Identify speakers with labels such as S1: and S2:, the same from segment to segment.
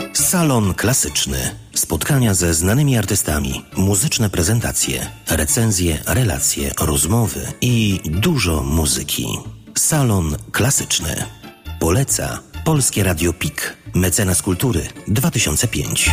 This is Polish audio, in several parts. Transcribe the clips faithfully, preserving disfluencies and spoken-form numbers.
S1: Salon Klasyczny. Spotkania ze znanymi artystami, muzyczne prezentacje, recenzje, relacje, rozmowy i dużo muzyki. Salon Klasyczny. Poleca Polskie Radio P I K. Mecenas Kultury dwa tysiące piąty.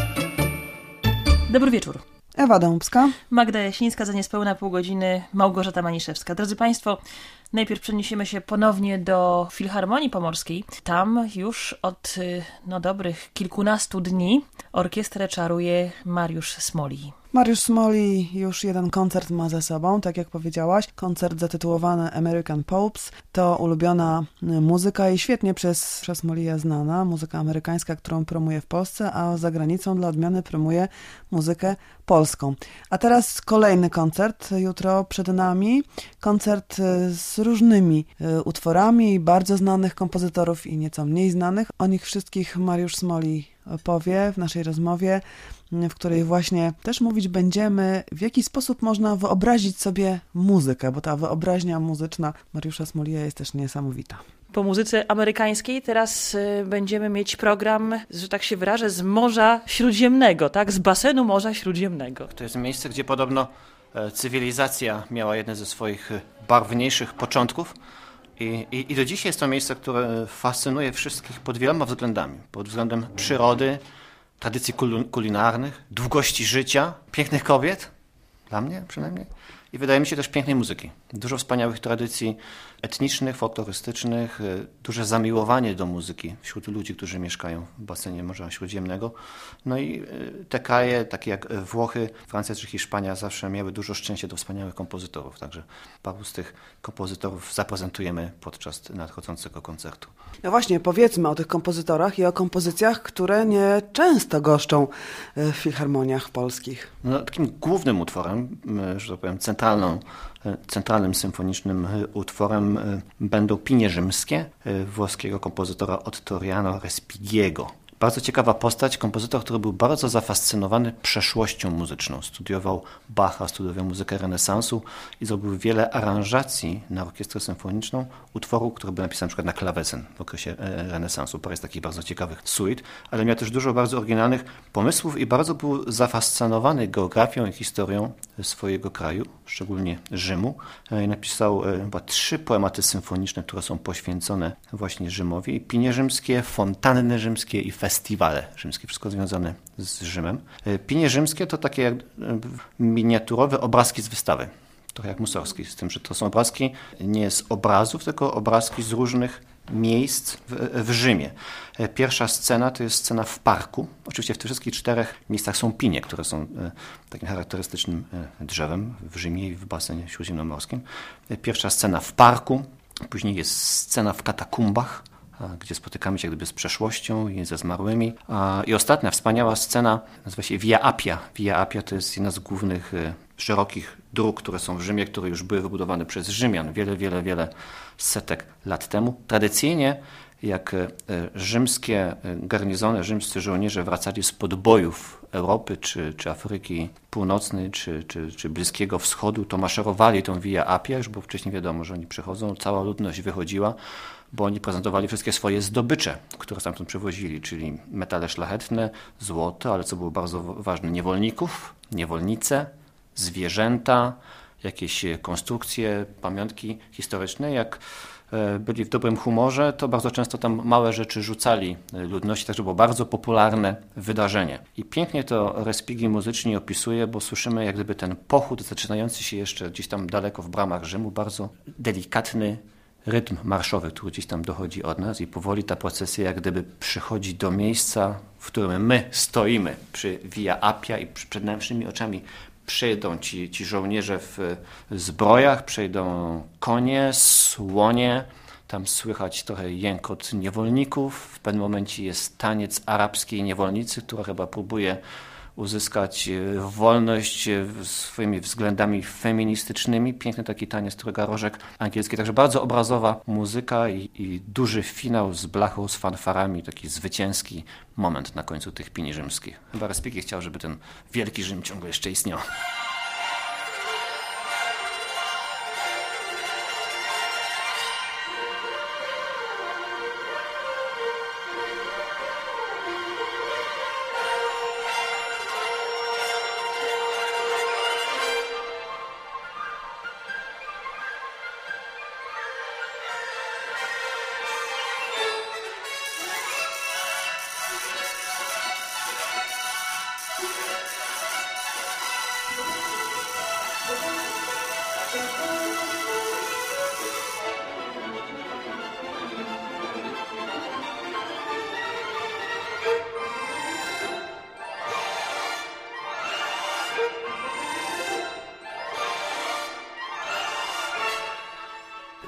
S2: Dobry wieczór.
S3: Ewa Dąbska.
S2: Magda Jasińska, za niespełna pół godziny Małgorzata Maniszewska. Drodzy Państwo, najpierw przeniesiemy się ponownie do Filharmonii Pomorskiej. Tam już od no, dobrych kilkunastu dni orkiestrę czaruje Mariusz Smoli.
S3: Mariusz Smoli już jeden koncert ma za sobą, tak jak powiedziałaś. Koncert zatytułowany American Popes. To ulubiona muzyka i świetnie przez, przez Smolię znana. Muzyka amerykańska, którą promuje w Polsce, a za granicą dla odmiany promuje muzykę polską. A teraz kolejny koncert jutro przed nami. Koncert z różnymi utworami bardzo znanych kompozytorów i nieco mniej znanych. O nich wszystkich Mariusz Smoli powie w naszej rozmowie, w której właśnie też mówić będziemy, w jaki sposób można wyobrazić sobie muzykę, bo ta wyobraźnia muzyczna Mariusza Smolija jest też niesamowita.
S2: Po muzyce amerykańskiej teraz y, będziemy mieć program, że tak się wyrażę, z Morza Śródziemnego, tak? Z basenu Morza Śródziemnego.
S4: To jest miejsce, gdzie podobno e, cywilizacja miała jeden ze swoich barwniejszych początków. I, i, I do dzisiaj jest to miejsce, które fascynuje wszystkich pod wieloma względami. Pod względem przyrody, tradycji kul- kulinarnych, długości życia, pięknych kobiet, dla mnie przynajmniej, i wydaje mi się też pięknej muzyki. Dużo wspaniałych tradycji etnicznych, folklorystycznych, duże zamiłowanie do muzyki wśród ludzi, którzy mieszkają w basenie Morza Śródziemnego. No i te kraje, takie jak Włochy, Francja czy Hiszpania, zawsze miały dużo szczęścia do wspaniałych kompozytorów. Także paru z tych kompozytorów zaprezentujemy podczas nadchodzącego koncertu.
S3: No właśnie, powiedzmy o tych kompozytorach i o kompozycjach, które nie często goszczą w filharmoniach polskich.
S4: No, takim głównym utworem, że tak powiem, centralną, centralnym symfonicznym utworem będą Pinie rzymskie włoskiego kompozytora Ottoriano Respigiego. Bardzo ciekawa postać, kompozytor, który był bardzo zafascynowany przeszłością muzyczną. Studiował Bacha, studiował muzykę renesansu i zrobił wiele aranżacji na orkiestrę symfoniczną utworu, który był napisany na przykład na klawesyn w okresie renesansu. Parę jest takich bardzo ciekawych suit, ale miał też dużo bardzo oryginalnych pomysłów i bardzo był zafascynowany geografią i historią swojego kraju, szczególnie Rzymu. Napisał chyba trzy poematy symfoniczne, które są poświęcone właśnie Rzymowi. Pinie rzymskie, fontanny rzymskie i festiwale rzymskie, wszystko związane z Rzymem. Pinie rzymskie to takie jak miniaturowe obrazki z wystawy, trochę jak Mussorgsky, z tym, że to są obrazki nie z obrazów, tylko obrazki z różnych miejsc w, w Rzymie. Pierwsza scena to jest scena w parku. Oczywiście w tych wszystkich czterech miejscach są pinie, które są takim charakterystycznym drzewem w Rzymie i w basenie śródziemnomorskim. Pierwsza scena w parku, później jest scena w katakumbach, gdzie spotykamy się jak gdyby z przeszłością i ze zmarłymi. I ostatnia wspaniała scena nazywa się Via Appia. Via Appia to jest jedna z głównych szerokich dróg, które są w Rzymie, które już były wybudowane przez Rzymian wiele, wiele, wiele setek lat temu. Tradycyjnie jak rzymskie garnizony, rzymscy żołnierze wracali z podbojów Europy, czy, czy Afryki Północnej, czy, czy, czy Bliskiego Wschodu, to maszerowali tą Via Appia, już było wcześniej wiadomo, że oni przychodzą, cała ludność wychodziła, bo oni prezentowali wszystkie swoje zdobycze, które stamtąd przywozili, czyli metale szlachetne, złoto, ale co było bardzo ważne, niewolników, niewolnice, zwierzęta, jakieś konstrukcje, pamiątki historyczne. Jak byli w dobrym humorze, to bardzo często tam małe rzeczy rzucali ludności, także było bardzo popularne wydarzenie. I pięknie to Respighi muzycznie opisuje, bo słyszymy jak gdyby ten pochód zaczynający się jeszcze gdzieś tam daleko w bramach Rzymu, bardzo delikatny rytm marszowy, który gdzieś tam dochodzi od nas i powoli ta procesja jak gdyby przychodzi do miejsca, w którym my stoimy przy Via Appia i przed naszymi oczami przejdą ci, ci żołnierze w zbrojach, przejdą konie, słonie, tam słychać trochę jękot niewolników, w pewnym momencie jest taniec arabskiej niewolnicy, która chyba próbuje uzyskać wolność swoimi względami feministycznymi. Piękny taki taniec, którego rożek angielski. Także bardzo obrazowa muzyka i, i duży finał z blachą, z fanfarami, taki zwycięski moment na końcu tych pini rzymskich. Chyba Respighi chciał, żeby ten wielki Rzym ciągle jeszcze istniał.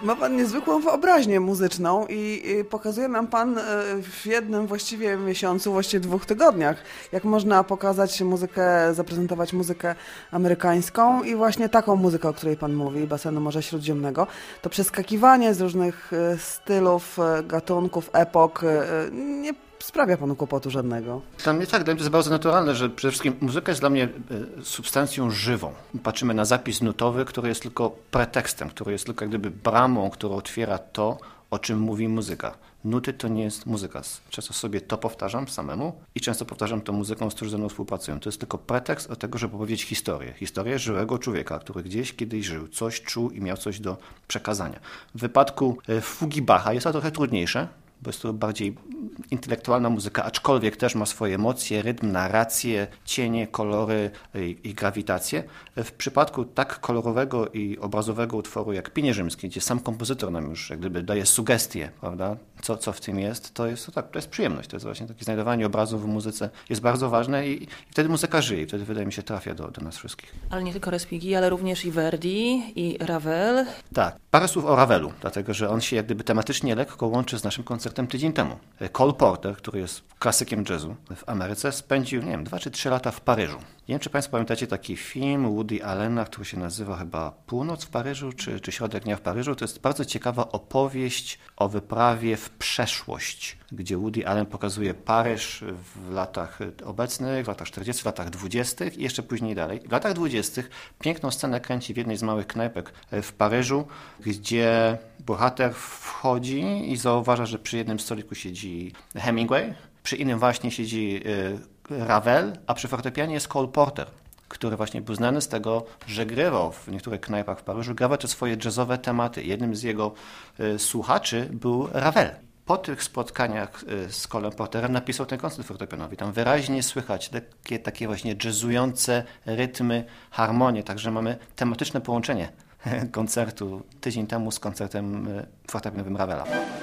S3: Ma pan niezwykłą wyobraźnię muzyczną i, i pokazuje nam pan w jednym właściwie miesiącu, właściwie dwóch tygodniach, jak można pokazać muzykę, zaprezentować muzykę amerykańską i właśnie taką muzykę, o której pan mówi, basenu Morza Śródziemnego. To przeskakiwanie z różnych stylów, gatunków, epok nie sprawia panu kłopotu żadnego.
S4: Dla mnie tak, dla mnie to jest bardzo naturalne, że przede wszystkim muzyka jest dla mnie substancją żywą. Patrzymy na zapis nutowy, który jest tylko pretekstem, który jest tylko jak gdyby bramą, która otwiera to, o czym mówi muzyka. Nuty to nie jest muzyka. Często sobie to powtarzam samemu i często powtarzam to muzyką, z którą ze mną współpracują. To jest tylko pretekst do tego, żeby opowiedzieć historię. Historię żyłego człowieka, który gdzieś kiedyś żył, coś czuł i miał coś do przekazania. W wypadku fugi Bacha jest to trochę trudniejsze, bo jest to bardziej intelektualna muzyka, aczkolwiek też ma swoje emocje, rytm, narrację, cienie, kolory i, i grawitację. W przypadku tak kolorowego i obrazowego utworu jak Pinie Rzymskie, gdzie sam kompozytor nam już jak gdyby daje sugestie, prawda, co, co w tym jest, to jest, to tak, to jest przyjemność. To jest właśnie takie znajdowanie obrazów w muzyce jest bardzo ważne i, i wtedy muzyka żyje i wtedy wydaje mi się trafia do, do nas wszystkich.
S2: Ale nie tylko Respighi, ale również i Verdi, i Ravel.
S4: Tak. Parę słów o Ravelu, dlatego że on się jak gdyby tematycznie lekko łączy z naszym koncertem tydzień temu. Cole Porter, który jest klasykiem jazzu w Ameryce, spędził, nie wiem, dwa czy trzy lata w Paryżu. Nie wiem, czy państwo pamiętacie taki film Woody Allena, który się nazywa chyba Północ w Paryżu, czy, czy Środek dnia w Paryżu. To jest bardzo ciekawa opowieść o wyprawie w przeszłość, gdzie Woody Allen pokazuje Paryż w latach obecnych, w latach czterdziestych, w latach dwudziestych i jeszcze później dalej. W latach dwudziestych piękną scenę kręci w jednej z małych knajpek w Paryżu, gdzie bohater wchodzi i zauważa, że przy jednym stoliku siedzi Hemingway, przy innym właśnie siedzi Ravel, a przy fortepianie jest Cole Porter, który właśnie był znany z tego, że grywał w niektórych knajpach w Paryżu, grawał te swoje jazzowe tematy. Jednym z jego y, słuchaczy był Ravel. Po tych spotkaniach y, z Colem Porterem napisał ten koncert fortepianowy. Tam wyraźnie słychać takie, takie właśnie jazzujące rytmy, harmonie, także mamy tematyczne połączenie koncertu tydzień temu z koncertem y, fortepianowym Ravela.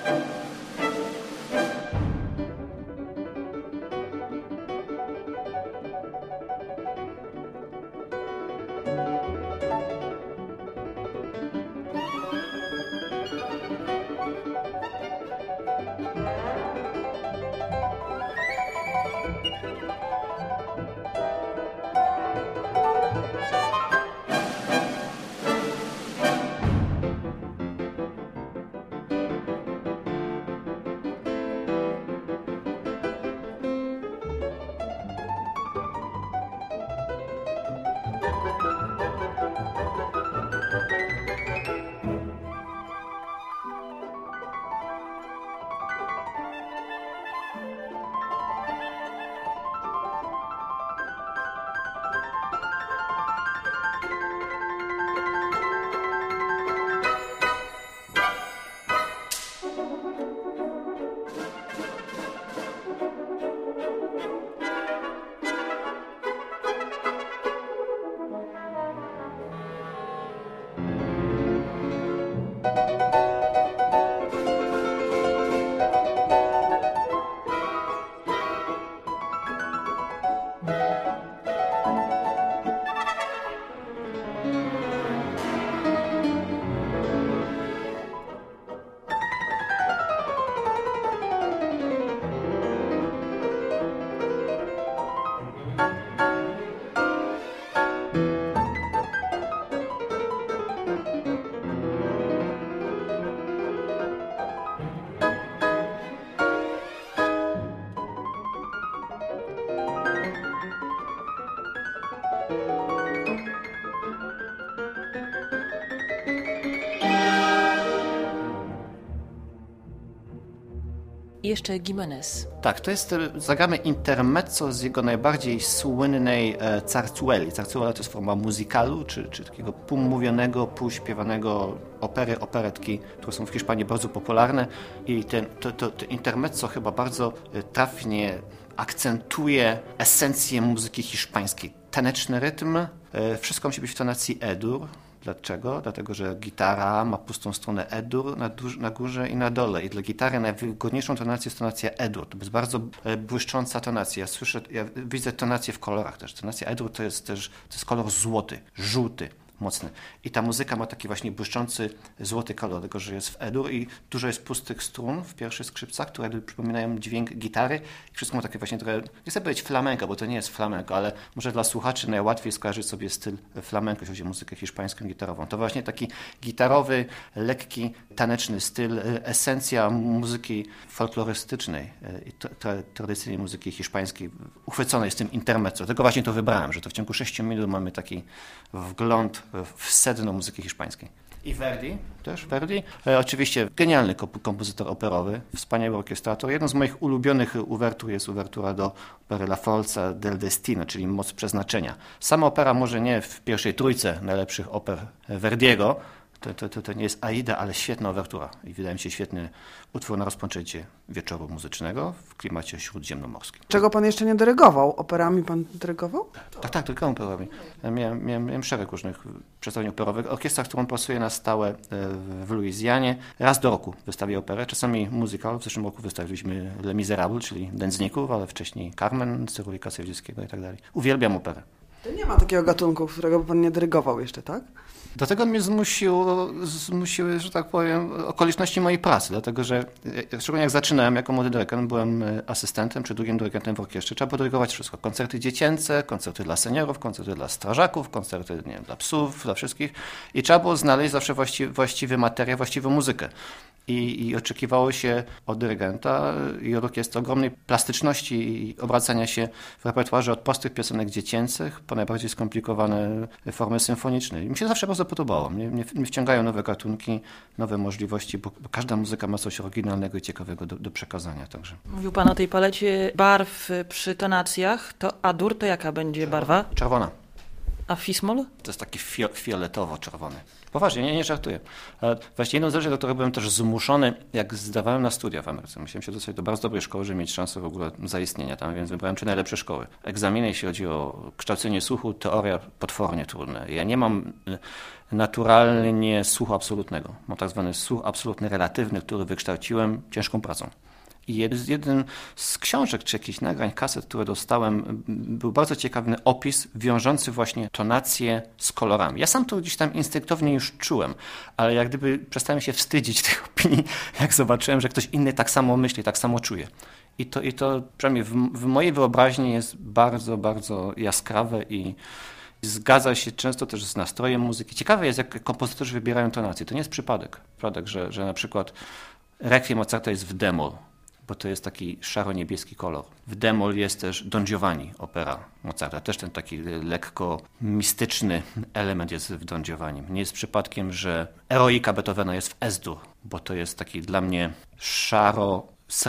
S2: I jeszcze Gimenez.
S4: Tak, to jest, zagramy intermezzo z jego najbardziej słynnej e, zarzueli. Zarzuela to jest forma musicalu, czy, czy takiego półmówionego, półśpiewanego opery, operetki, które są w Hiszpanii bardzo popularne. I ten, to, to, to intermezzo chyba bardzo trafnie akcentuje esencję muzyki hiszpańskiej. Taneczny rytm, e, wszystko musi być w tonacji E-dur. Dlaczego? Dlatego, że gitara ma pustą stronę E-dur na, na górze i na dole. I dla gitary najwygodniejszą tonacją jest tonacja E-dur. To jest bardzo błyszcząca tonacja. Ja słyszę, ja widzę tonację w kolorach też. Tonacja E-dur to jest też to jest kolor złoty, żółty, mocny. I ta muzyka ma taki właśnie błyszczący, złoty kolor, tylko że jest w E-dur i dużo jest pustych strun w pierwszych skrzypcach, które przypominają dźwięk gitary i wszystko ma takie właśnie trochę, nie chcę powiedzieć flamenco, bo to nie jest flamenco, ale może dla słuchaczy najłatwiej skojarzyć sobie styl flamenco, jeśli chodzi o muzykę hiszpańską gitarową. To właśnie taki gitarowy, lekki, taneczny styl, esencja muzyki folklorystycznej i tra- tradycyjnej muzyki hiszpańskiej, uchwyconej z tym intermezzo. Tylko właśnie to wybrałem, że to w ciągu sześciu minut mamy taki wgląd w sedno muzyki hiszpańskiej. I Verdi, też Verdi. E, oczywiście genialny komp- kompozytor operowy, wspaniały orkiestrator. Jedną z moich ulubionych uwertur jest uwertura do opery La Forza del Destino, czyli Moc Przeznaczenia. Sama opera może nie w pierwszej trójce najlepszych oper Verdiego, to, to, to, to nie jest Aida, ale świetna uwertura i wydaje mi się świetny utwór na rozpoczęcie wieczoru muzycznego w klimacie śródziemnomorskim.
S3: Czego pan jeszcze nie dyrygował? Operami pan dyrygował?
S4: Tak, tak, tylko operami. Miałem, miałem, miałem szereg różnych przedstawień operowych. Orkiestra, którą pracuję na stałe w Luizjanie, raz do roku wystawię operę, czasami musical. W zeszłym roku wystawiliśmy Les Miserables, czyli Nędzników, ale wcześniej Carmen, Cyrulika Sewdziewskiego i tak dalej. Uwielbiam operę.
S3: To nie ma takiego gatunku, którego by pan nie dyrygował jeszcze, tak?
S4: Do tego mnie zmusiło, zmusiły, że tak powiem, okoliczności mojej pracy, dlatego że szczególnie jak zaczynałem jako młody dyrygent, byłem asystentem czy drugim dyrygentem w orkiestrze, trzeba było dyrygować wszystko. Koncerty dziecięce, koncerty dla seniorów, koncerty dla strażaków, koncerty nie wiem, dla psów, dla wszystkich i trzeba było znaleźć zawsze właściwy, właściwy materiał, właściwą muzykę. I, I oczekiwało się od dyrygenta i od orkiestry ogromnej plastyczności i obracania się w repertuarze od prostych piosenek dziecięcych po najbardziej skomplikowane formy symfoniczne. I mi się zawsze bardzo podobało. Mnie, mnie, mnie wciągają nowe gatunki, nowe możliwości, bo, bo każda muzyka ma coś oryginalnego i ciekawego do, do przekazania. Także.
S2: Mówił pan o tej palecie barw przy tonacjach. To A-dur to jaka będzie barwa?
S4: Czerwona.
S2: A Fis-moll?
S4: To jest taki fio, fioletowo-czerwony. Poważnie, nie, nie żartuję. Ale właśnie jedną z rzeczy, do której byłem też zmuszony, jak zdawałem na studia w Ameryce. Musiałem się dostać do bardzo dobrej szkoły, żeby mieć szansę w ogóle zaistnienia tam, więc wybrałem trzy najlepsze szkoły. Egzaminy, jeśli chodzi o kształcenie słuchu, teoria potwornie trudne. Ja nie mam naturalnie słuchu absolutnego. Mam tak zwany słuch absolutny relatywny, który wykształciłem ciężką pracą. I jeden z książek czy jakichś nagrań, kaset, które dostałem, był bardzo ciekawy opis wiążący właśnie tonację z kolorami. Ja sam to gdzieś tam instynktownie już czułem, ale jak gdyby przestałem się wstydzić tych opinii, jak zobaczyłem, że ktoś inny tak samo myśli, tak samo czuje. I to, i to przynajmniej w, w mojej wyobraźni jest bardzo, bardzo jaskrawe i zgadza się często też z nastrojem muzyki. Ciekawe jest, jak kompozytorzy wybierają tonację. To nie jest przypadek, przypadek że, że na przykład Requiem Mozarta jest w d-moll, bo to jest taki szaro-niebieski kolor. W d-moll jest też Don Giovanni, opera Mozarta. Też ten taki lekko mistyczny element jest w Don Giovanni. Nie jest przypadkiem, że Eroika Beethovena jest w es-dur, bo to jest taki dla mnie szaro,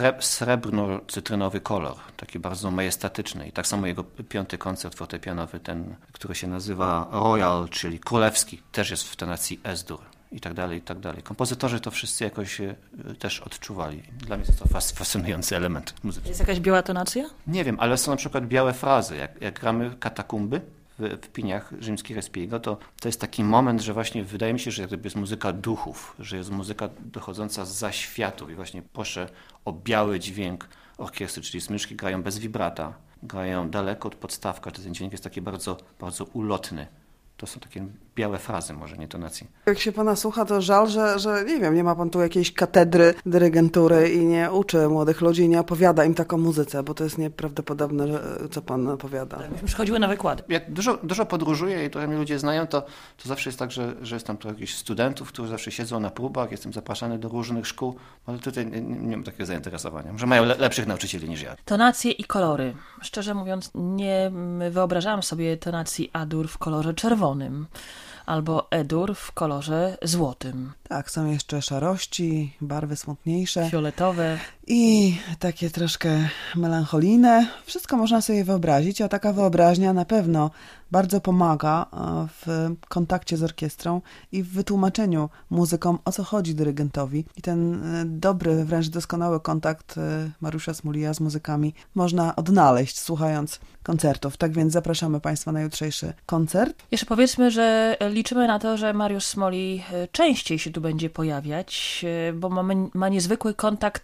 S4: srebrno-cytrynowy kolor, taki bardzo majestatyczny. I tak samo jego piąty koncert fortepianowy, ten, który się nazywa Royal, czyli królewski, też jest w tonacji es-dur. I tak dalej, i tak dalej. Kompozytorzy to wszyscy jakoś też odczuwali. Dla mnie jest to fascynujący element muzyczny.
S2: Jest jakaś biała tonacja?
S4: Nie wiem, ale są na przykład białe frazy. Jak, jak gramy katakumby w, w piniach rzymskich Respiego, to to jest taki moment, że właśnie wydaje mi się, że jakby jest muzyka duchów, że jest muzyka dochodząca zza światów i właśnie proszę o biały dźwięk orkiestry, czyli smyczki grają bez vibrata, grają daleko od podstawka, czy ten dźwięk jest taki bardzo, bardzo ulotny. To są takie białe frazy, może nie tonacje. Jak
S3: się pana słucha, to żal, że, że nie wiem, nie ma pan tu jakiejś katedry dyrygentury i nie uczy młodych ludzi i nie opowiada im tak o muzyce, bo to jest nieprawdopodobne, co pan opowiada.
S2: Tak, myśmy przychodziły na wykłady.
S4: Jak dużo, dużo podróżuję i trochę mnie ludzie znają, to, to zawsze jest tak, że, że jest tam to jakichś studentów, którzy zawsze siedzą na próbach, jestem zapraszany do różnych szkół, ale tutaj nie, nie mam takiego zainteresowania. Może mają le, lepszych nauczycieli niż ja.
S2: Tonacje i kolory. Szczerze mówiąc, nie wyobrażałam sobie tonacji A-dur w kolorze czerwonym. Albo E-dur w kolorze złotym.
S3: Tak, są jeszcze szarości, barwy smutniejsze.
S2: Fioletowe.
S3: I takie troszkę melancholijne. Wszystko można sobie wyobrazić, a taka wyobraźnia na pewno bardzo pomaga w kontakcie z orkiestrą i w wytłumaczeniu muzykom, o co chodzi dyrygentowi. I ten dobry, wręcz doskonały kontakt Mariusza Smolija z muzykami można odnaleźć, słuchając koncertów. Tak więc zapraszamy Państwa na jutrzejszy koncert.
S2: Jeszcze powiedzmy, że liczymy na to, że Mariusz Smolij częściej się tu będzie pojawiać, bo ma, ma niezwykły kontakt z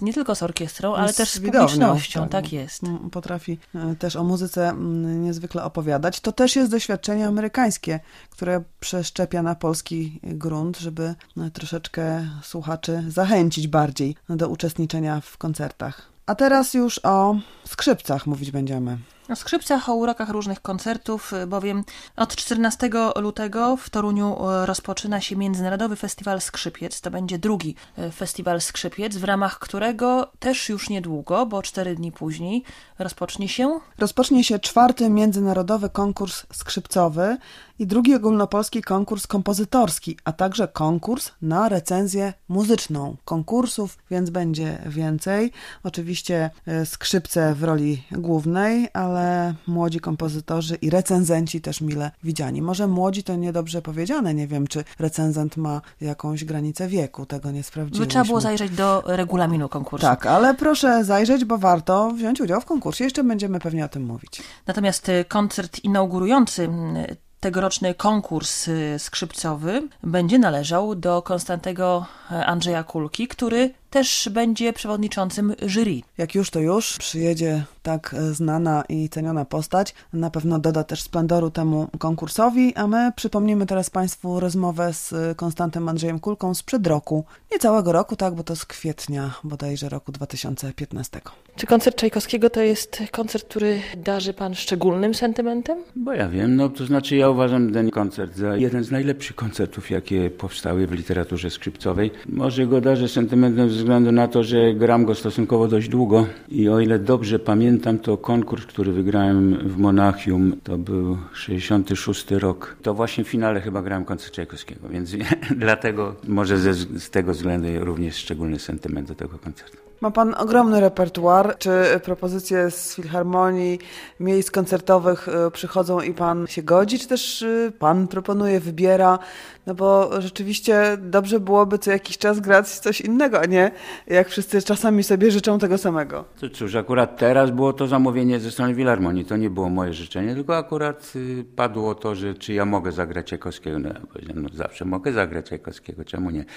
S2: nie tylko z orkiestrą, ale
S3: z
S2: też z
S3: widownią,
S2: publicznością,
S3: tak,
S2: tak jest.
S3: Potrafi też o muzyce niezwykle opowiadać. To też jest doświadczenie amerykańskie, które przeszczepia na polski grunt, żeby troszeczkę słuchaczy zachęcić bardziej do uczestniczenia w koncertach. A teraz już o skrzypcach mówić będziemy.
S2: O skrzypcach, o urokach różnych koncertów, bowiem od czternastego lutego w Toruniu rozpoczyna się Międzynarodowy Festiwal Skrzypiec. To będzie drugi festiwal Skrzypiec, w ramach którego też już niedługo, bo cztery dni później, rozpocznie się...
S3: Rozpocznie się czwarty Międzynarodowy Konkurs Skrzypcowy i drugi ogólnopolski konkurs kompozytorski, a także konkurs na recenzję muzyczną. Konkursów więc będzie więcej. Oczywiście skrzypce w roli głównej, ale młodzi kompozytorzy i recenzenci też mile widziani. Może młodzi to niedobrze powiedziane, nie wiem, czy recenzent ma jakąś granicę wieku, tego nie sprawdziliśmy.
S2: By trzeba było zajrzeć do regulaminu konkursu.
S3: Tak, ale proszę zajrzeć, bo warto wziąć udział w konkursie. Jeszcze będziemy pewnie o tym mówić.
S2: Natomiast koncert inaugurujący tegoroczny konkurs skrzypcowy będzie należał do Konstantego Andrzeja Kulki, który też będzie przewodniczącym jury.
S3: Jak już to już przyjedzie tak znana i ceniona postać, na pewno doda też splendoru temu konkursowi, a my przypomnimy teraz Państwu rozmowę z Konstantem Andrzejem Kulką sprzed roku. Niecałego roku, tak, bo to z kwietnia bodajże roku dwa tysiące piętnastego.
S2: Czy koncert Czajkowskiego to jest koncert, który darzy Pan szczególnym sentymentem?
S5: Bo ja wiem, no to znaczy ja uważam ten koncert za jeden z najlepszych koncertów, jakie powstały w literaturze skrzypcowej. Może go darzę sentymentem ze względu na to, że gram go stosunkowo dość długo i o ile dobrze pamiętam, to konkurs, który wygrałem w Monachium, to był sześćdziesiąty szósty rok. To właśnie w finale chyba grałem koncert Czajkowskiego, więc dlatego może ze, z tego względu również szczególny sentyment do tego koncertu.
S3: Ma Pan ogromny repertuar. Czy propozycje z filharmonii, miejsc koncertowych przychodzą i Pan się godzi, czy też Pan proponuje, wybiera? No bo rzeczywiście dobrze byłoby co jakiś czas grać coś innego, a nie jak wszyscy czasami sobie życzą tego samego.
S5: To cóż, akurat teraz było to zamówienie ze strony filharmonii. To nie było moje życzenie, tylko akurat padło to, że czy ja mogę zagrać Czajkowskiego. No ja powiedziałem, no zawsze mogę zagrać Czajkowskiego, czemu nie?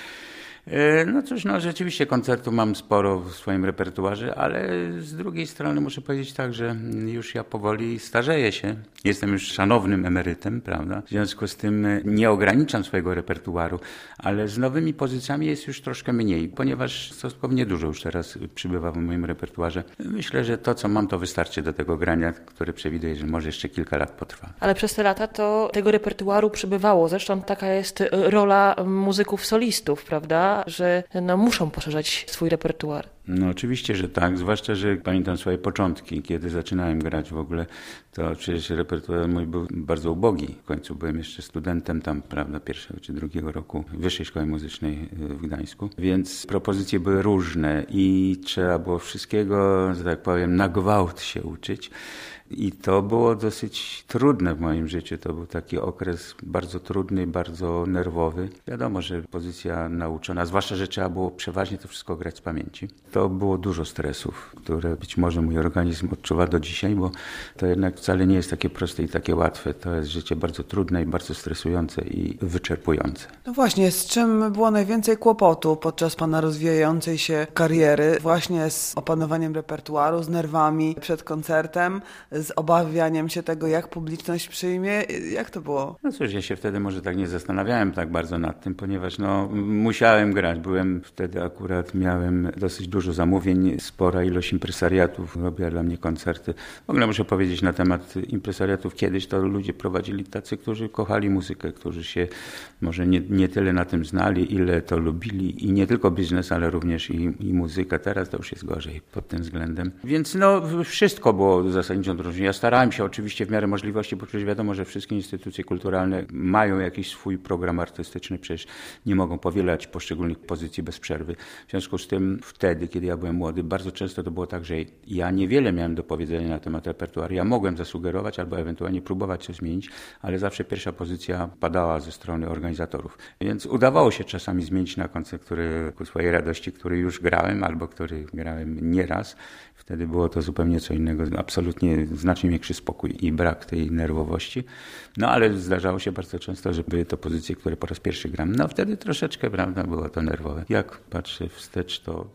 S5: No cóż, no rzeczywiście koncertu mam sporo w swoim repertuarze, ale z drugiej strony muszę powiedzieć tak, że już ja powoli starzeję się. Jestem już szanownym emerytem, prawda? W związku z tym nie ograniczam swojego repertuaru, ale z nowymi pozycjami jest już troszkę mniej, ponieważ stosunkowo dużo już teraz przybywa w moim repertuarze. Myślę, że to, co mam, to wystarczy do tego grania, które przewiduję, że może jeszcze kilka lat potrwa.
S2: Ale przez te lata to tego repertuaru przybywało. Zresztą taka jest rola muzyków solistów, prawda? Że no, muszą poszerzać swój repertuar.
S5: No oczywiście, że tak, zwłaszcza, że pamiętam swoje początki, kiedy zaczynałem grać w ogóle, to przecież repertuar mój był bardzo ubogi. W końcu byłem jeszcze studentem tam, prawda, pierwszego czy drugiego roku Wyższej Szkoły Muzycznej w Gdańsku, więc propozycje były różne i trzeba było wszystkiego, że tak powiem, na gwałt się uczyć. I to było dosyć trudne w moim życiu. To był taki okres bardzo trudny, bardzo nerwowy. Wiadomo, że pozycja nauczona, zwłaszcza, że trzeba było przeważnie to wszystko grać z pamięci. To było dużo stresów, które być może mój organizm odczuwa do dzisiaj, bo to jednak wcale nie jest takie proste i takie łatwe. To jest życie bardzo trudne i bardzo stresujące i wyczerpujące.
S3: No właśnie, z czym było najwięcej kłopotu podczas Pana rozwijającej się kariery? Właśnie z opanowaniem repertuaru, z nerwami przed koncertem, z obawianiem się tego, jak publiczność przyjmie. Jak to było?
S5: No cóż, ja się wtedy może tak nie zastanawiałem tak bardzo nad tym, ponieważ no, musiałem grać. Byłem wtedy akurat, miałem dosyć dużo zamówień, spora ilość impresariatów robiła dla mnie koncerty. W ogóle muszę powiedzieć na temat impresariatów. Kiedyś to ludzie prowadzili tacy, którzy kochali muzykę, którzy się może nie, nie tyle na tym znali, ile to lubili i nie tylko biznes, ale również i, i muzyka. Teraz to już jest gorzej pod tym względem. Więc no, wszystko było zasadniczo różnie. Ja starałem się oczywiście w miarę możliwości, bo przecież wiadomo, że wszystkie instytucje kulturalne mają jakiś swój program artystyczny, przecież nie mogą powielać poszczególnych pozycji bez przerwy. W związku z tym wtedy, kiedy ja byłem młody, bardzo często to było tak, że ja niewiele miałem do powiedzenia na temat repertuaru. Ja mogłem zasugerować albo ewentualnie próbować coś zmienić, ale zawsze pierwsza pozycja padała ze strony organizatorów. Więc udawało się czasami zmienić na koncert, który ku swojej radości, który już grałem albo który grałem nieraz. Wtedy było to zupełnie co innego. Absolutnie znacznie większy spokój i brak tej nerwowości. No ale zdarzało się bardzo często, że były to pozycje, które po raz pierwszy gram. No wtedy troszeczkę, prawda, było to nerwowe. Jak patrzę wstecz, to na ogół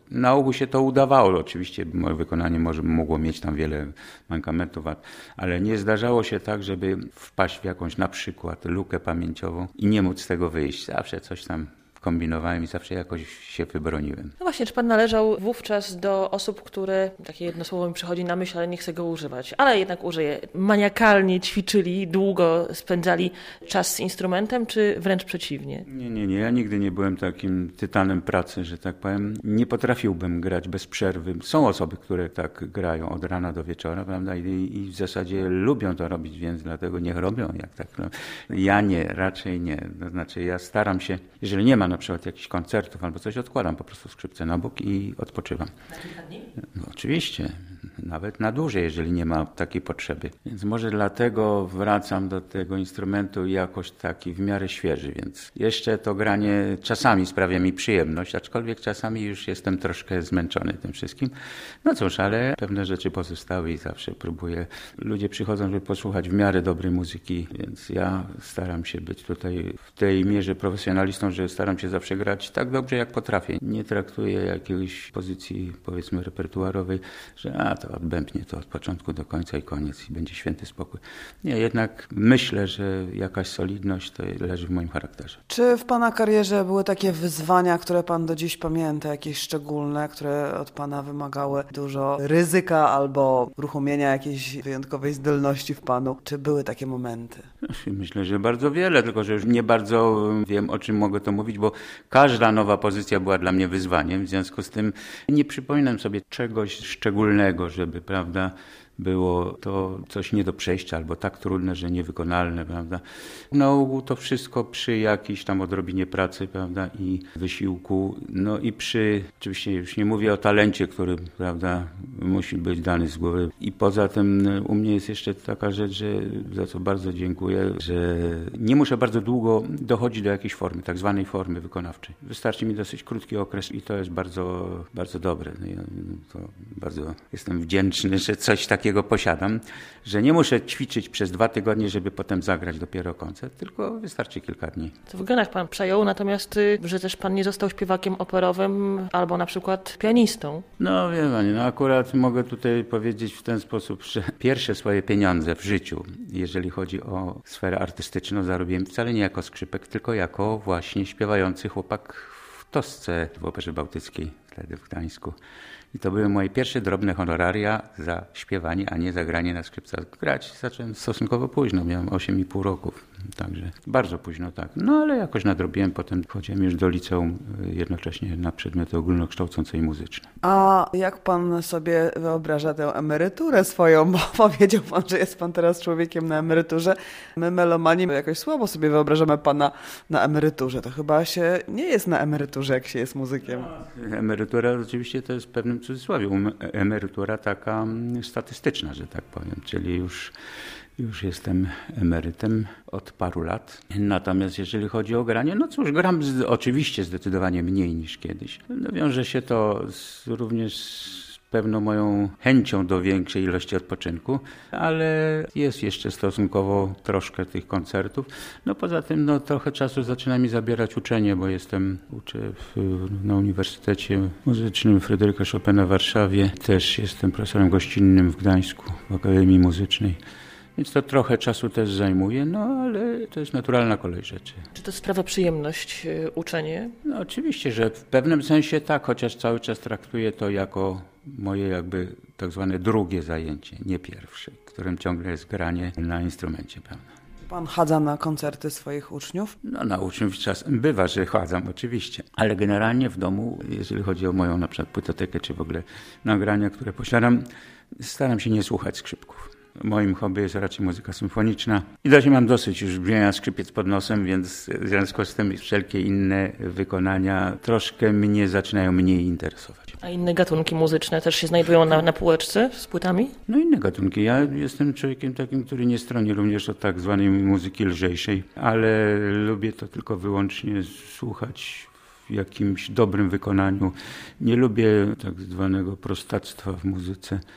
S5: ogół się to udawało. Oczywiście moje wykonanie może mogło mieć tam wiele mankamentów, ale nie zdarzało się tak, żeby wpaść w jakąś na przykład lukę pamięciową i nie móc z tego wyjść. Zawsze coś tam kombinowałem i zawsze jakoś się wybroniłem.
S2: No właśnie, czy pan należał wówczas do osób, które, takie jedno słowo mi przychodzi na myśl, ale nie chcę go używać, ale jednak użyję, maniakalnie ćwiczyli, długo spędzali czas z instrumentem, czy wręcz przeciwnie?
S5: Nie, nie, nie. Ja nigdy nie byłem takim tytanem pracy, że tak powiem. Nie potrafiłbym grać bez przerwy. Są osoby, które tak grają od rana do wieczora, prawda? I, i w zasadzie lubią to robić, więc dlatego niech robią. Jak tak. No. Ja nie, raczej nie. To znaczy ja staram się, jeżeli nie ma na przykład jakichś koncertów albo coś, odkładam po prostu skrzypce na bok i odpoczywam.
S2: Na kilka dni?
S5: No, oczywiście, nawet na dłużej, jeżeli nie ma takiej potrzeby. Więc może dlatego wracam do tego instrumentu jakoś taki w miarę świeży, więc jeszcze to granie czasami sprawia mi przyjemność, aczkolwiek czasami już jestem troszkę zmęczony tym wszystkim. No cóż, ale pewne rzeczy pozostały i zawsze próbuję. Ludzie przychodzą, żeby posłuchać w miarę dobrej muzyki, więc ja staram się być tutaj w tej mierze profesjonalistą, że staram się zawsze grać tak dobrze, jak potrafię. Nie traktuję jakiejś pozycji, powiedzmy, repertuarowej, że a to odbębnie to od początku do końca i koniec i będzie święty spokój. Nie, jednak myślę, że jakaś solidność to leży w moim charakterze.
S3: Czy w pana karierze były takie wyzwania, które pan do dziś pamięta, jakieś szczególne, które od pana wymagały dużo ryzyka albo uruchomienia jakiejś wyjątkowej zdolności w panu? Czy były takie momenty?
S5: Myślę, że bardzo wiele, tylko że już nie bardzo wiem, o czym mogę to mówić, bo każda nowa pozycja była dla mnie wyzwaniem. W związku z tym nie przypominam sobie czegoś szczególnego, żeby, prawda, było to coś nie do przejścia albo tak trudne, że niewykonalne, prawda. Na ogół to wszystko przy jakiejś tam odrobinie pracy, prawda, i wysiłku, no i przy, oczywiście już nie mówię o talencie, który, prawda, musi być dany z głowy. I poza tym u mnie jest jeszcze taka rzecz, że za co bardzo dziękuję, że nie muszę bardzo długo dochodzić do jakiejś formy, tak zwanej formy wykonawczej. Wystarczy mi dosyć krótki okres i to jest bardzo, bardzo dobre. No ja to bardzo jestem wdzięczny, że coś takiego posiadam, że nie muszę ćwiczyć przez dwa tygodnie, żeby potem zagrać dopiero koncert, tylko wystarczy kilka dni.
S2: To w genach pan przejął, natomiast, że też pan nie został śpiewakiem operowym albo na przykład pianistą.
S5: No wie pani, no akurat mogę tutaj powiedzieć w ten sposób, że pierwsze swoje pieniądze w życiu, jeżeli chodzi o sferę artystyczną, zarobiłem wcale nie jako skrzypek, tylko jako właśnie śpiewający chłopak w Tosce w Operze Bałtyckiej, wtedy w Gdańsku. I to były moje pierwsze drobne honoraria za śpiewanie, a nie za granie na skrzypcach. Grać zacząłem stosunkowo późno, miałem osiem i pół roku, także bardzo późno, tak. No ale jakoś nadrobiłem, potem chodziłem już do liceum jednocześnie na przedmioty ogólnokształcące i muzyczne.
S3: A jak pan sobie wyobraża tę emeryturę swoją? Bo powiedział pan, że jest pan teraz człowiekiem na emeryturze. My melomani jakoś słabo sobie wyobrażamy pana na emeryturze. To chyba się nie jest na emeryturze, jak się jest muzykiem.
S5: Emerytura oczywiście to jest w pewnym cudzysłowie emerytura taka statystyczna, że tak powiem, czyli już, już jestem emerytem od paru lat. Natomiast jeżeli chodzi o granie, no cóż, gram z, oczywiście zdecydowanie mniej niż kiedyś. No, wiąże się to z, również z pewną moją chęcią do większej ilości odpoczynku, ale jest jeszcze stosunkowo troszkę tych koncertów. No poza tym no, trochę czasu zaczyna mi zabierać uczenie, bo jestem, uczę w, na Uniwersytecie Muzycznym Fryderyka Chopina w Warszawie. Też jestem profesorem gościnnym w Gdańsku, w Akademii Muzycznej. Więc to trochę czasu też zajmuje, no ale to jest naturalna kolej rzeczy.
S2: Czy to sprawia przyjemność y, uczenie?
S5: No oczywiście, że w pewnym sensie tak, chociaż cały czas traktuję to jako moje jakby tak zwane drugie zajęcie, nie pierwsze, którym ciągle jest granie na instrumencie, prawda.
S3: Pan chadza na koncerty swoich uczniów?
S5: No na uczniów czasem bywa, że chadzam oczywiście, ale generalnie w domu, jeżeli chodzi o moją na przykład płytotekę, czy w ogóle nagrania, które posiadam, staram się nie słuchać skrzypków. Moim hobby jest raczej muzyka symfoniczna i dość mam dosyć już brzmienia skrzypiec pod nosem, więc w związku z tym wszelkie inne wykonania troszkę mnie zaczynają mniej interesować.
S2: A inne gatunki muzyczne też się znajdują na, na półeczce z płytami?
S5: No inne gatunki. Ja jestem człowiekiem takim, który nie stroni również od tak zwanej muzyki lżejszej, ale lubię to tylko wyłącznie słuchać w jakimś dobrym wykonaniu. Nie lubię tak zwanego prostactwa w muzyce.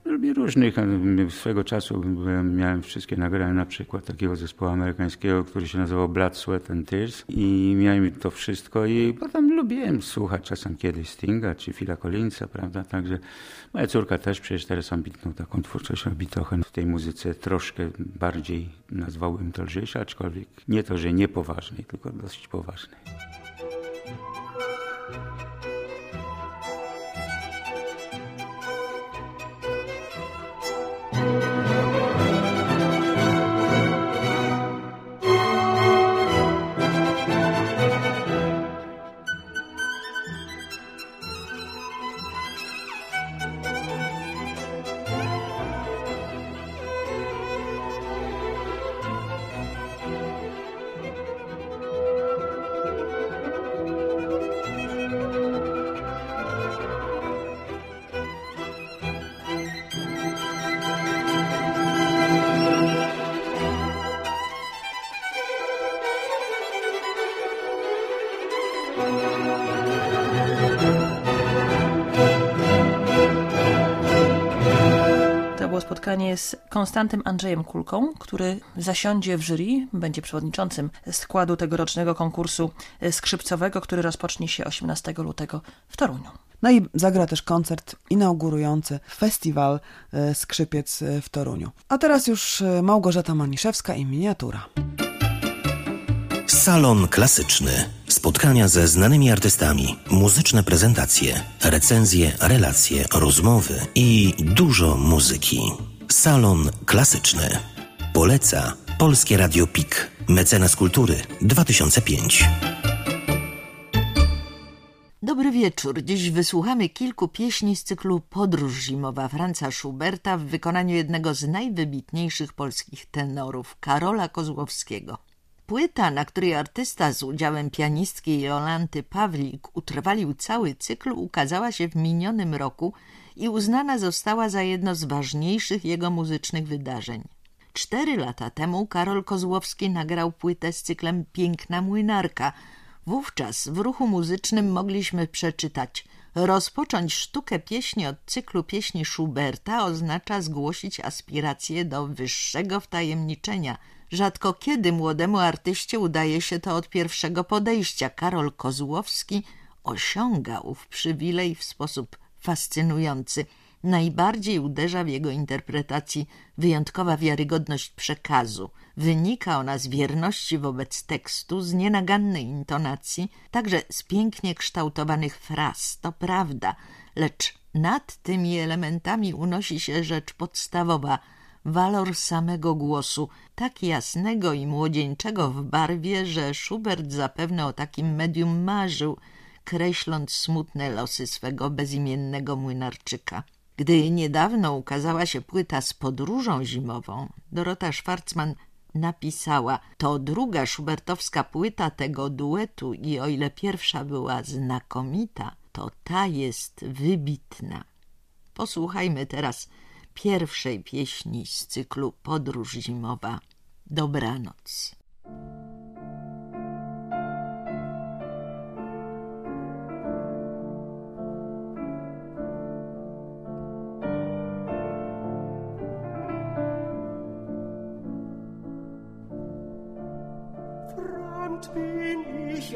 S5: Lubię różnych. Swego czasu byłem, miałem wszystkie nagrania, na przykład takiego zespołu amerykańskiego, który się nazywał Blood, Sweat and Tears i miałem to wszystko i potem lubiłem słuchać czasem kiedyś Stinga czy Phila Collinsa, prawda, także moja córka też przecież teraz ambitną taką twórczość robi trochę w tej muzyce troszkę bardziej, nazwałbym to lżejsza, aczkolwiek nie to, że niepoważnej, tylko dosyć poważnej.
S2: Spotkanie z Konstantym Andrzejem Kulką, który zasiądzie w jury, będzie przewodniczącym składu tegorocznego konkursu skrzypcowego, który rozpocznie się osiemnastego lutego w Toruniu.
S3: No i zagra też koncert inaugurujący festiwal Skrzypiec w Toruniu. A teraz już Małgorzata Maniszewska i miniatura.
S1: Salon Klasyczny. Spotkania ze znanymi artystami, muzyczne prezentacje, recenzje, relacje, rozmowy i dużo muzyki. Salon Klasyczny. Poleca Polskie Radio P I K. Mecenas Kultury dwa tysiące piąty.
S6: Dobry wieczór. Dziś wysłuchamy kilku pieśni z cyklu Podróż zimowa Franza Schuberta w wykonaniu jednego z najwybitniejszych polskich tenorów, Karola Kozłowskiego. Płyta, na której artysta z udziałem pianistki Jolanty Pawlik utrwalił cały cykl, ukazała się w minionym roku i uznana została za jedno z ważniejszych jego muzycznych wydarzeń. Cztery lata temu Karol Kozłowski nagrał płytę z cyklem Piękna Młynarka. Wówczas w ruchu muzycznym mogliśmy przeczytać: rozpocząć sztukę pieśni od cyklu pieśni Schuberta oznacza zgłosić aspiracje do wyższego wtajemniczenia. Rzadko kiedy młodemu artyście udaje się to od pierwszego podejścia. Karol Kozłowski osiąga ów przywilej w sposób fascynujący. Najbardziej uderza w jego interpretacji wyjątkowa wiarygodność przekazu. Wynika ona z wierności wobec tekstu, z nienagannej intonacji, także z pięknie kształtowanych fraz. To prawda, lecz nad tymi elementami unosi się rzecz podstawowa – walor samego głosu, tak jasnego i młodzieńczego w barwie, że Schubert zapewne o takim medium marzył, kreśląc smutne losy swego bezimiennego młynarczyka. Gdy niedawno ukazała się płyta z Podróżą zimową, Dorota Schwarzman napisała: to druga schubertowska płyta tego duetu i o ile pierwsza była znakomita, to ta jest wybitna. Posłuchajmy teraz pierwszej pieśni z cyklu Podróż zimowa. Dobranoc.
S7: Fremd bin ich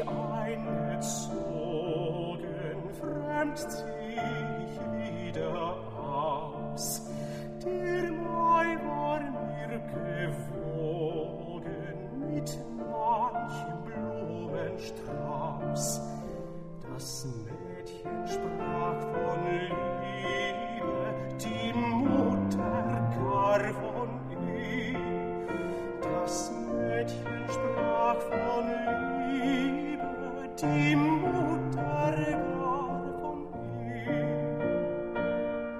S7: eingezogen, fremd zieh ich wieder aus. Der Mai war mir gewogen mit manchem Blumenstrauß. Das Mädchen sprach von Liebe, die Mutter gar von ihm. Das Mädchen sprach von Liebe, die Mutter gar von ihm.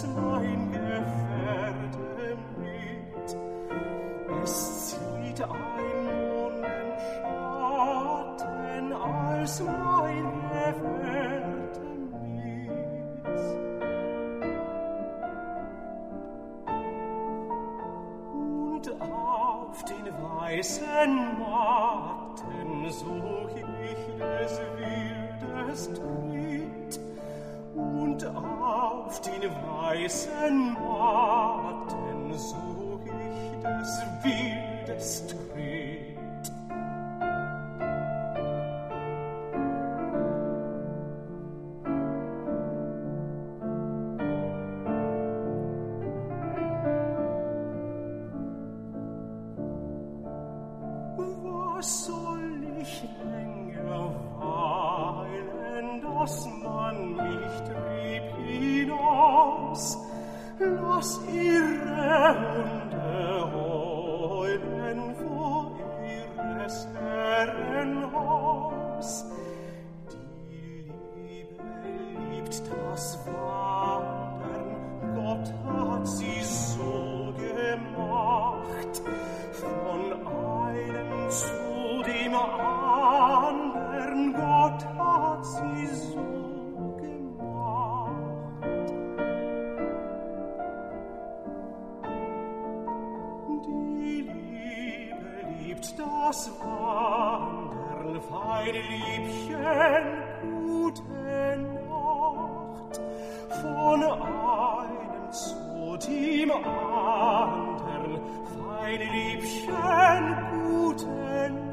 S7: als mein Gefährte mit. Es zieht ein Mondenschatten als mein Gefährte mit. Und auf den weißen Matten such ich des Wildes Tritt, und auf den weißen Matten such ich des Wildes Tritt. Was soll ich länger weilen, dass man mich trieb hinaus? Lass ihre Hunde heulen vor ihres Herren Haus. Die Liebe liebt das Wandern, Gott hat sie so gemacht. Von einem zu dem anderen, Gott hat sie so gemacht. Die Liebe liebt das Wandern, fein Liebchen, gute Nacht. Von einem zu dem anderen, fein Liebchen, gute Nacht.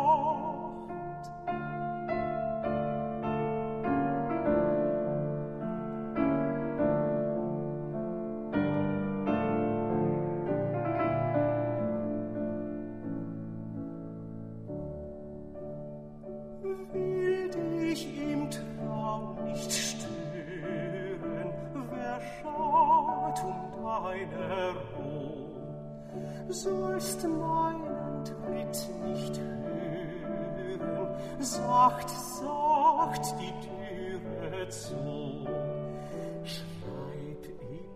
S7: Will dich im Traum nicht stören, wer schaut um deine Ruhe? Sollst meinen Tritt nicht hören, sacht, sacht die Türe zu. Schreib im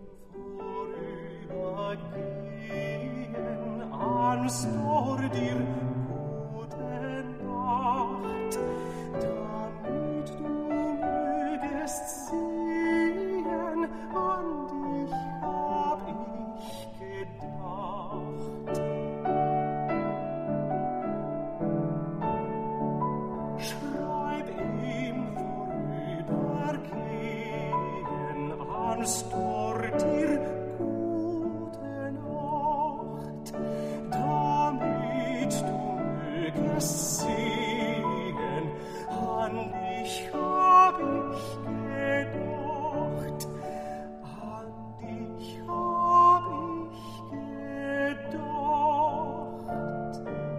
S7: Vorübergehen ans Tor dir gute Nacht, damit du mögest sehen, an dich hab ich gedacht. Schreib ihm vorübergehen ans Tor dir gute Nacht, damit du mögest sehen, an dich hab ich gedacht, an dich hab ich gedacht.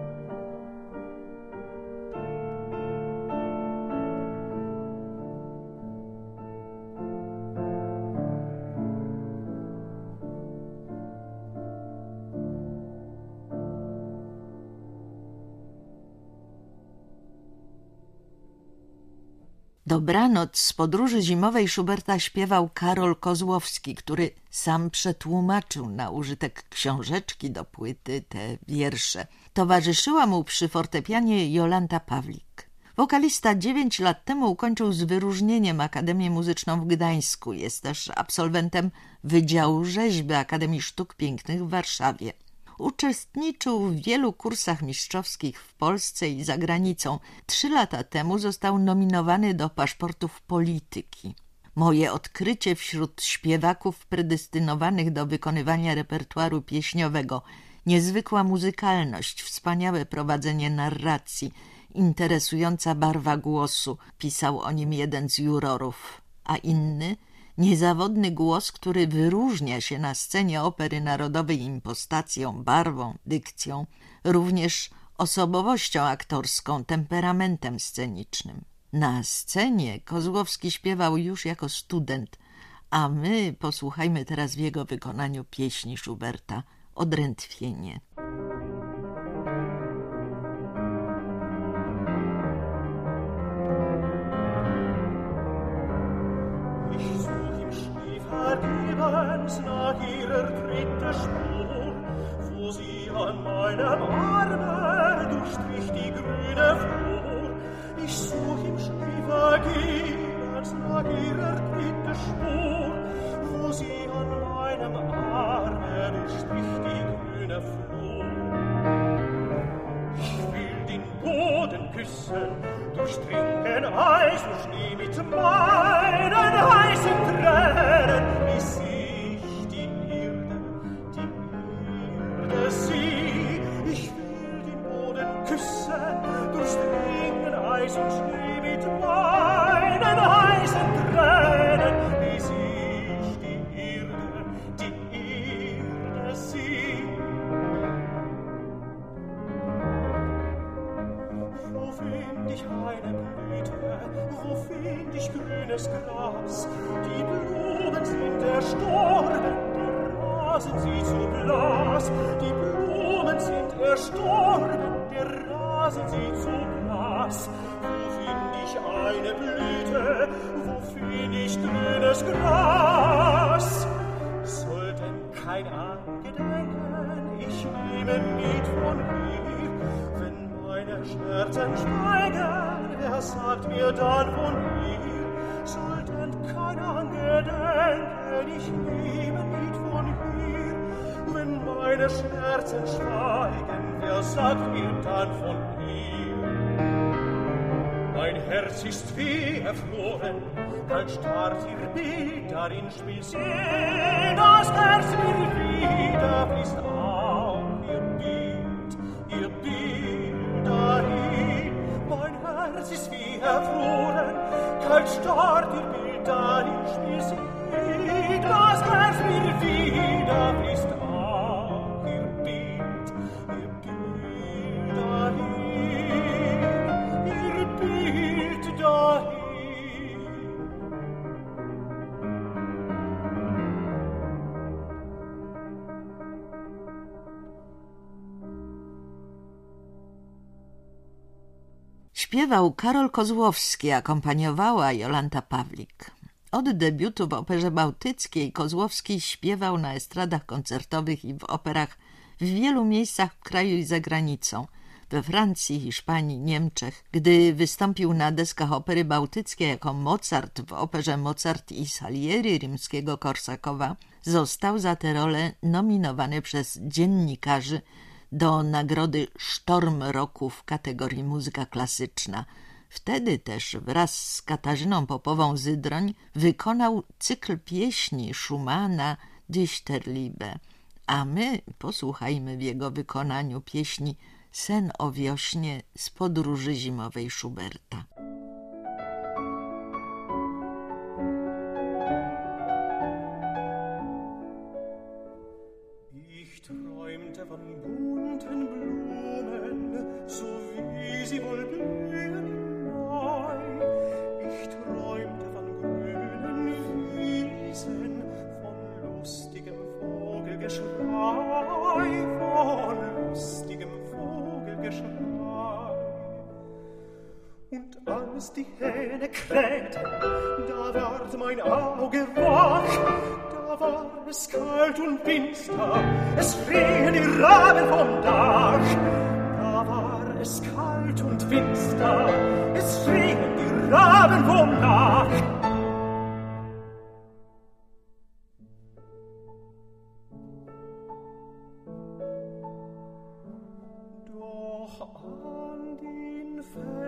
S6: Dobranoc z podróży zimowej Schuberta śpiewał Karol Kozłowski, który sam przetłumaczył na użytek książeczki do płyty te wiersze. Towarzyszyła mu przy fortepianie Jolanta Pawlik. Wokalista dziewięć lat temu ukończył z wyróżnieniem Akademię Muzyczną w Gdańsku. Jest też absolwentem Wydziału Rzeźby Akademii Sztuk Pięknych w Warszawie. Uczestniczył w wielu kursach mistrzowskich w Polsce i za granicą. Trzy lata temu został nominowany do paszportów polityki. Moje odkrycie wśród śpiewaków predestynowanych do wykonywania repertuaru pieśniowego. Niezwykła muzykalność, wspaniałe prowadzenie narracji, interesująca barwa głosu, pisał o nim jeden z jurorów. A inny? Niezawodny głos, który wyróżnia się na scenie Opery Narodowej impostacją, barwą, dykcją, również osobowością aktorską, temperamentem scenicznym. Na scenie Kozłowski śpiewał już jako student, a my posłuchajmy teraz w jego wykonaniu pieśni Schuberta Odrętwienie.
S7: Vergeben ganz nach ihrer dritten Spur, wo sie an meinem Arme durchstrich die grüne Flur. Ich such im Schnee vergebens nach ihrer dritten Spur, wo sie an meinem Arme durchstrich die grüne Flur. Ich will den Boden küssen, durchdringen Eis und Schnee mit meinen heißen Tränen, bis ich die Erde, die Erde sieh. Ich will den Boden küssen, durchdringen Eis und Schnee mit meinen heißen Tränen, bis ich die Erde, die Erde sieh. Wo find ich eine Blüte, wo find ich grünes Gras? Die Blumen sind erstorben, der Rasen sieht so blass. Die Blumen sind erstorben, der Rasen sieht so blass. Wo find ich eine Blüte, wo find ich grünes Gras? Sollten kein Angedenken ich nehme mit von hier, wenn meine Schmerzen schweigen, wer sagt mir dann von ihr? Sollten kein Angedenken ich nehme mit von hier, wenn meine Schmerzen schweigen, wer sagt mir dann von ihr? Mein Herz ist wie erfroren, kalt starrt ihr Bild, darin spielt sie, das Herz will wieder, fließt auf ihr Bild, ihr Bild dahin. Mein Herz ist wie erfroren, kalt starrt ihr Bild, darin spielt sie, das Herz will wieder, fließt auf ihr Bild, ihr Bild dahin, ihr Bild dahin.
S6: Śpiewał Karol Kozłowski, akompaniowała Jolanta Pawlik. Od debiutu w Operze Bałtyckiej Kozłowski śpiewał na estradach koncertowych i w operach w wielu miejscach w kraju i za granicą. We Francji, Hiszpanii, Niemczech. Gdy wystąpił na deskach Opery Bałtyckiej jako Mozart w operze Mozart i Salieri rzymskiego Korsakowa, został za tę rolę nominowany przez dziennikarzy do nagrody Sztorm Roku w kategorii muzyka klasyczna. Wtedy też wraz z Katarzyną Popową-Zydroń wykonał cykl pieśni Schumana Dichterliebe, a my posłuchajmy w jego wykonaniu pieśni Sen o wiośnie z podróży zimowej Schuberta.
S7: Ich träumte von bunten Blumen, so wie sie wohl blühen im Mai. Ich träumte von grünen Wiesen, von lustigem Vogelgeschrei, von lustigem Vogelgeschrei. Und als die Hähne krähten, da ward mein Auge wach, da war es kalt und finster, es schrien die Raben vom Dach. Da war es kalt und finster, es schrien die Raben vom Dach. Doch an den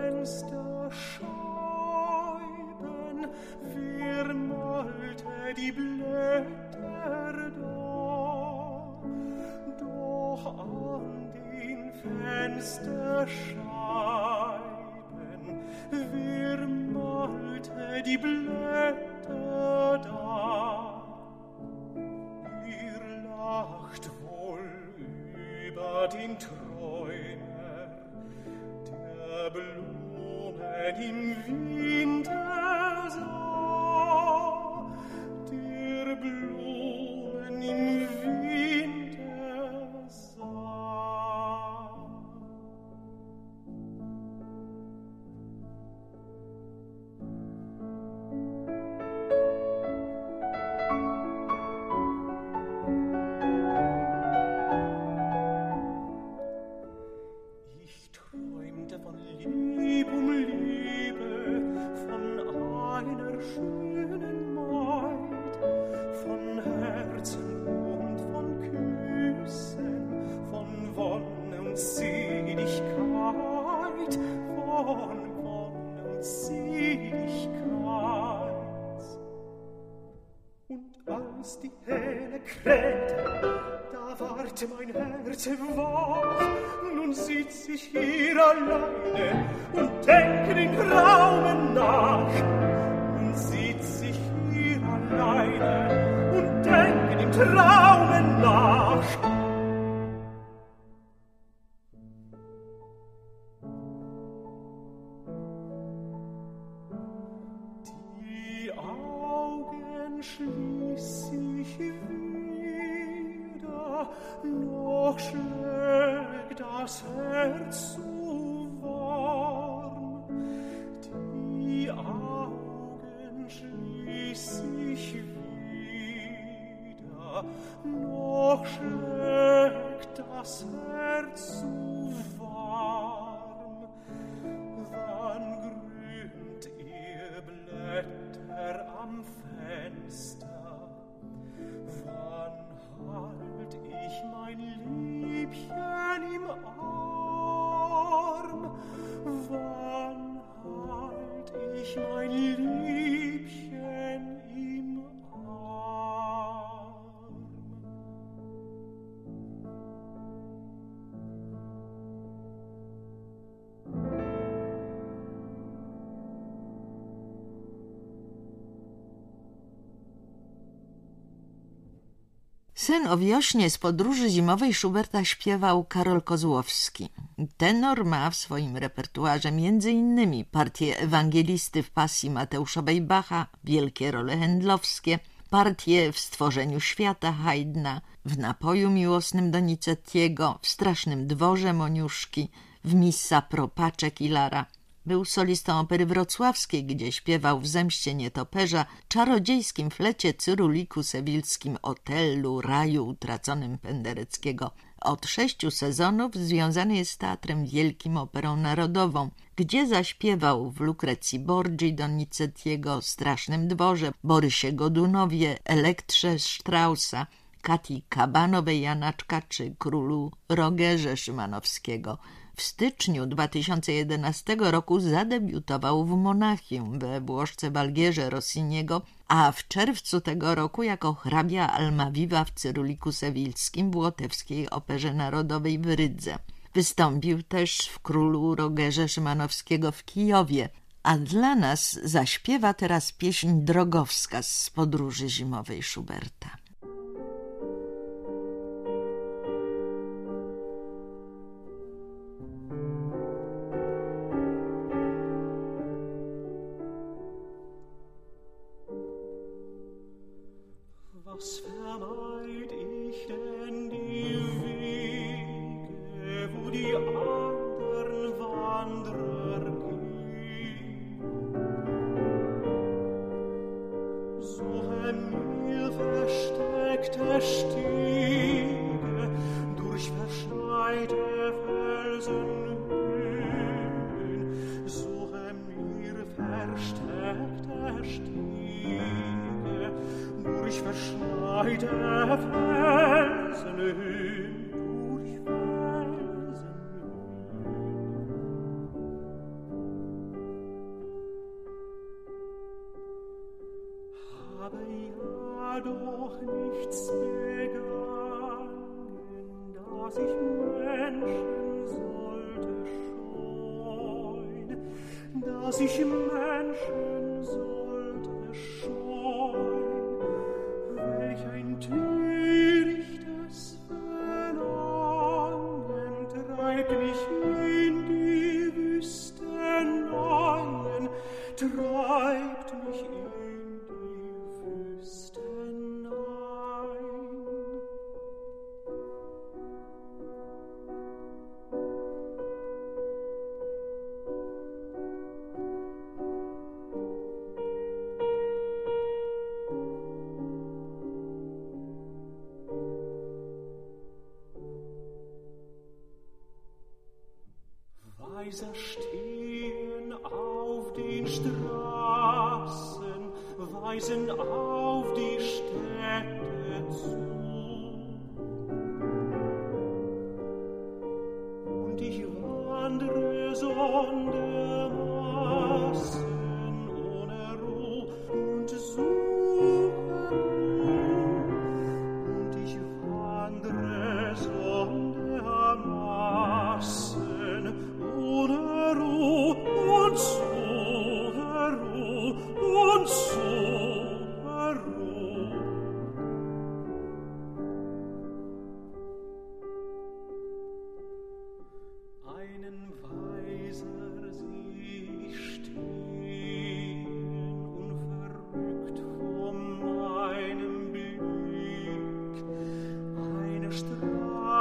S7: Fensterscheiben wirmalte die Blätter da. Doch an den Fensterscheiben wirmalte die Blätter da. Ihr lacht wohl über den Träumer der Blumen im Wintersau, der Blumen im Wintersau. die Hähne krähte, da ward mein Herz wach. Nun sitz ich hier alleine und denke den Traumen nach. Nun sitz ich hier alleine und denke den Traumen nach. Die Augen schließ ich wieder, noch schlägt das Herz so warm. Die Augen schließ ich wieder, noch schlägt das Herz so warm. Wann grünt ihr Blätter am Fenster? Wann halt ich mein Liebchen im Arm? Wann halt ich mein Liebchen im Arm?
S6: Sen o wiośnie z podróży zimowej Schuberta śpiewał Karol Kozłowski. Tenor ma w swoim repertuarze między innymi partię ewangelisty w pasji Mateuszowej Bacha, wielkie role händlowskie, partie w Stworzeniu świata Haydna, w Napoju miłosnym Donizettiego, w Strasznym dworze Moniuszki, w Missa pro pace Kilara. Był solistą Opery Wrocławskiej, gdzie śpiewał w Zemście Nietoperza, czarodziejskim flecie, Cyruliku Sewilskim, Otellu, Raju utraconym Pendereckiego. Od sześciu sezonów związany jest z Teatrem Wielkim Operą Narodową, gdzie zaśpiewał w Lukrecji Borgi Donizettiego, Strasznym dworze, Borysie Godunowie, Elektrze Straussa, Katii Kabanowej Janaczka czy Królu Rogerze Szymanowskiego. W styczniu dwa tysiące jedenastego roku zadebiutował w Monachium we Włoszce w Algierze Rossiniego, a w czerwcu tego roku jako hrabia Almaviva w Cyruliku Sewilskim w Łotewskiej Operze Narodowej w Rydze. Wystąpił też w Królu Rogerze Szymanowskiego w Kijowie, a dla nas zaśpiewa teraz pieśń Drogowskaz z podróży zimowej Schuberta.
S7: Was vermeid ich denn die Wege, wo die andern Wanderer gehen? Suche mir versteckte Stege durch verschneite Felsenhöhen. Suche mir versteckte Stege durch verschneite Felsenhöhen, durch Felsenhöhen. Habe ja doch nichts begangen, dass ich Menschen sollte scheuen, dass ich Menschen sollte scheuen. Welch ein törichtes Verlangen treibt mich in die Wüsteneien, treibt mich in die Wüsteneien. Weiser stehen auf den Straßen, weisen auf die Städte zu. Und ich wandere sondermaßen ohne Ruhe und suche Ruhe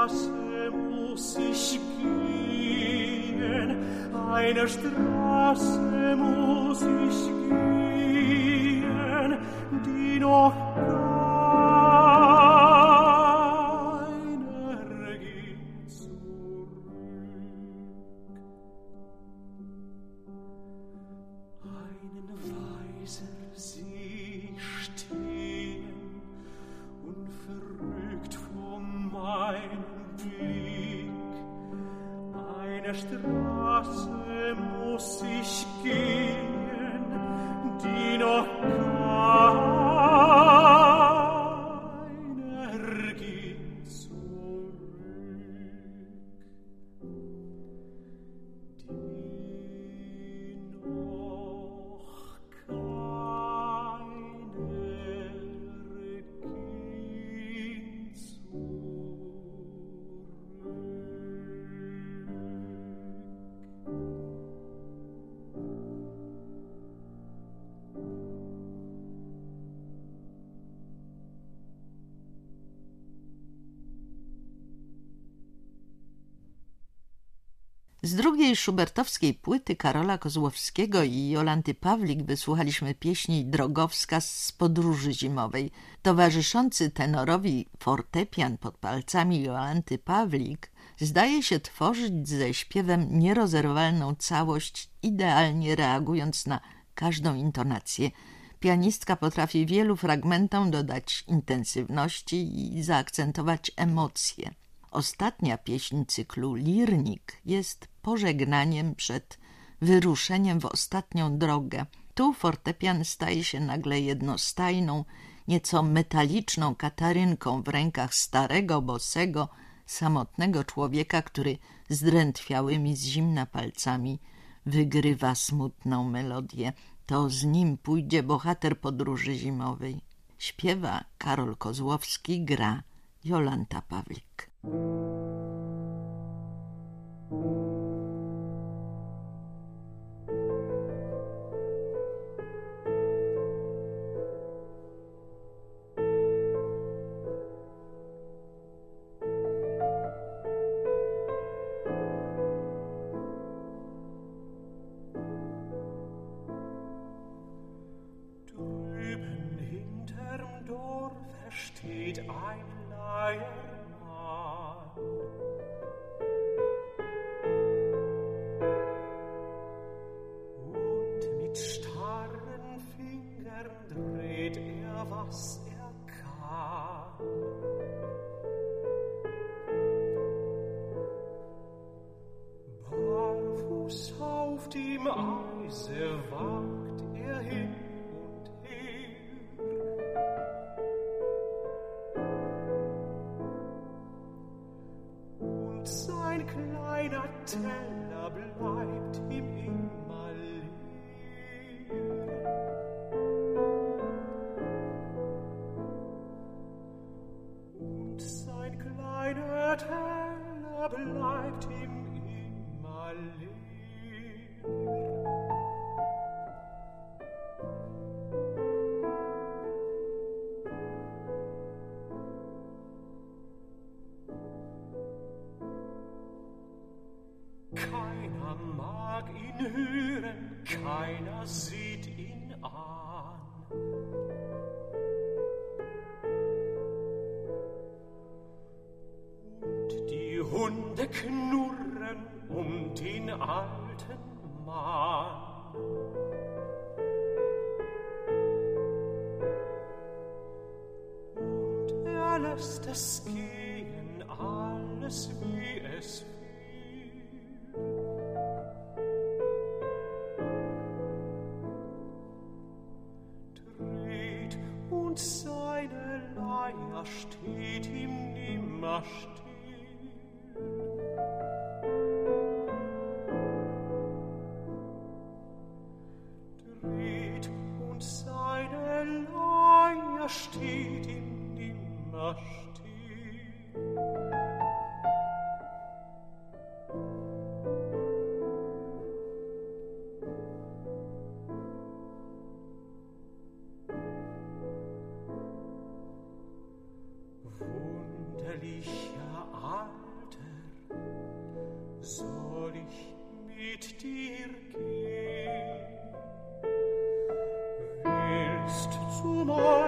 S7: Straße muss ich gehen, eine Straße muss ich gehen, die noch keiner geht zurück. Einen Weiser sieh ich stehen und verrückt von meinem Blick. Eine Straße muss ich gehen, die noch keiner geht zurück. Die noch keiner geht zurück.
S6: Z drugiej szubertowskiej płyty Karola Kozłowskiego i Jolanty Pawlik wysłuchaliśmy pieśni Drogowska z podróży zimowej. Towarzyszący tenorowi fortepian pod palcami Jolanty Pawlik zdaje się tworzyć ze śpiewem nierozerwalną całość, idealnie reagując na każdą intonację. Pianistka potrafi wielu fragmentom dodać intensywności i zaakcentować emocje. Ostatnia pieśń cyklu Lirnik jest pożegnaniem przed wyruszeniem w ostatnią drogę. Tu fortepian staje się nagle jednostajną, nieco metaliczną katarynką w rękach starego, bosego, samotnego człowieka, który zdrętwiałymi z zimna palcami wygrywa smutną melodię. To z nim pójdzie bohater podróży zimowej. Śpiewa Karol Kozłowski, gra Jolanta Pawlik.
S7: Drüben hinterm Dorfe steht ein Leiermann. Und mit starren Fingern dreht er, was er kann. Barfuß auf dem Eise wagt er hin und her. Und sein kleiner Teller bleibt ihm immer leer. Und sein kleiner Teller bleibt ihm immer leer. Keiner mag ihn hören, keiner sieht ihn an. Und die Hunde knurren um den alten Mann. Und er lässt es gehen, alles wie es will. Dreht und seine Leier steht ihm nimmer still. Dreht und seine Leier steht ihm nimmer still. herrlicher Alter, soll ich mit dir gehen? Willst zu meinem